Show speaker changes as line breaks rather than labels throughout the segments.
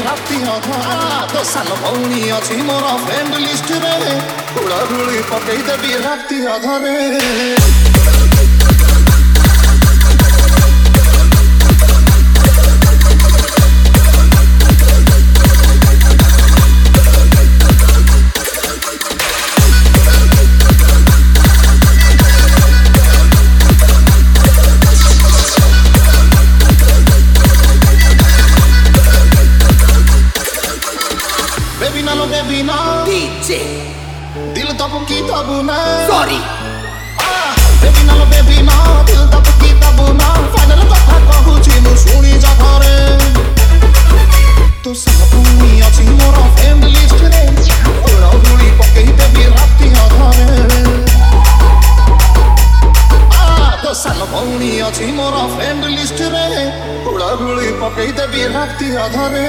ରାତି ଅଧା ତୋ ସାନ ଭଉଣୀ ଅଛି ମୋର ଫ୍ରେଣ୍ଡ ଲିଷ୍ଟରେ ହୁଳହୁଳି ପକେଇଦେବି ରାତି ଅଧରେ Baby no
DJ
दिल तब की तब ना
Sorry
Baby no दिल तब की तब ना फाइनल कथा कहूची मु सुनी जा घरे तो सब भूमि अछि मोर फ्रेंड लिस्ट रे हुळहुळी पकेई देबी राति अधरे तो सान भौणी अछि मोर फ्रेंड लिस्ट रे हुळहुळी पकेई देबी राति अधरे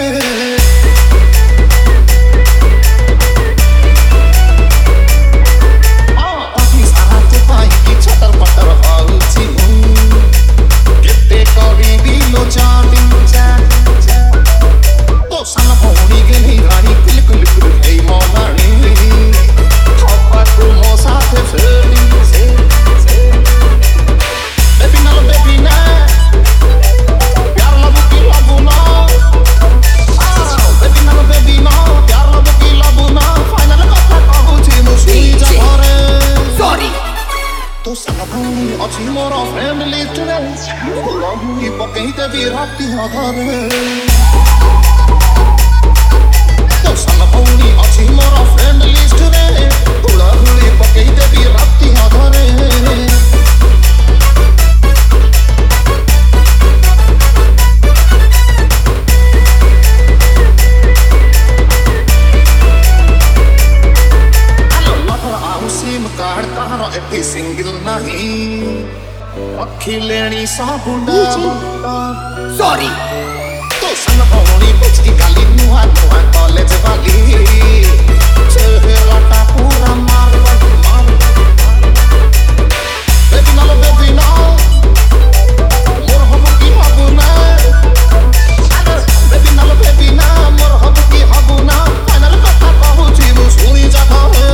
अछि मोर फ्रेंड लिस्ट रे हुळहुळी पकेई देबी राति अधरे तो सान भौणी अछि मोर फ्रेंड लिस्ट रे हुळहुळी पकेई देबी राति अधरे एठी सिंगल नहीं अखी लेनी साबुंडा
Sorry
तो सन भौणी बुझी गाली नुआ नुआ कॉलेज वाली चेहरा पूरा मार बेबी ना मोर हबु की हबु ना बेबी ना मोर हबु की हबु ना फाइनल कथा कहूची मु सुनी जा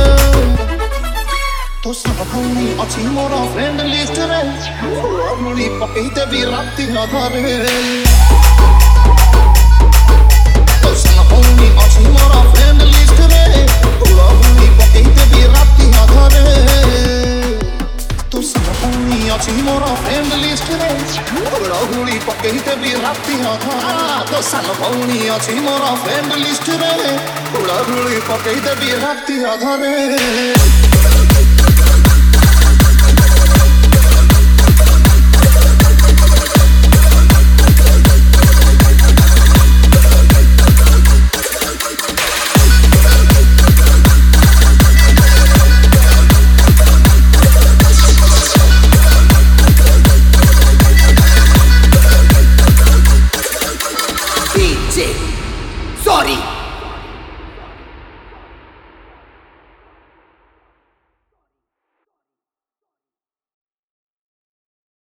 तो सब भौणी अछि मोर फ्रेंड लिस्ट रे हुळहुळी पकेई देबी राति अधरे तो सब भौणी अछि मोर फ्रेंड लिस्ट रे हुळहुळी पकेई देबी राति अधरे तो सब भौणी अछि मोर फ्रेंड लिस्ट रे हुळहुळी पकेई देबी राति अधरे तो सान भौणी अछि मोर फ्रेंड लिस्ट रे हुळहुळी पकेई देबी राति अधरे